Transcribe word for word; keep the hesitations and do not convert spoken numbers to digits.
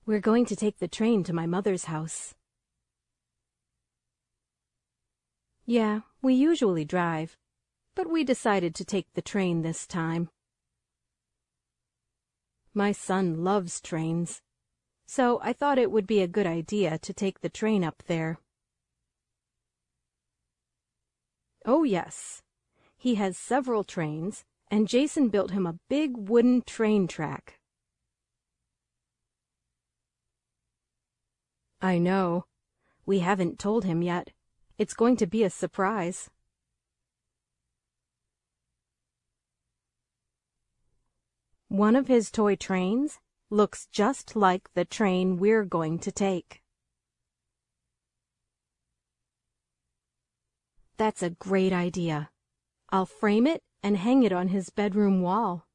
We're going to take the train to my mother's house. Yeah, we usually drive, but we decided to take the train this time. My son loves trains, so I thought it would be a good idea to take the train up there. Oh yes, he has several trains, and Jason built him a big wooden train track. I know. We haven't told him yet. It's going to be a surprise. One of his toy trains looks just like the train we're going to take. That's a great idea. I'll frame it and hang it on his bedroom wall.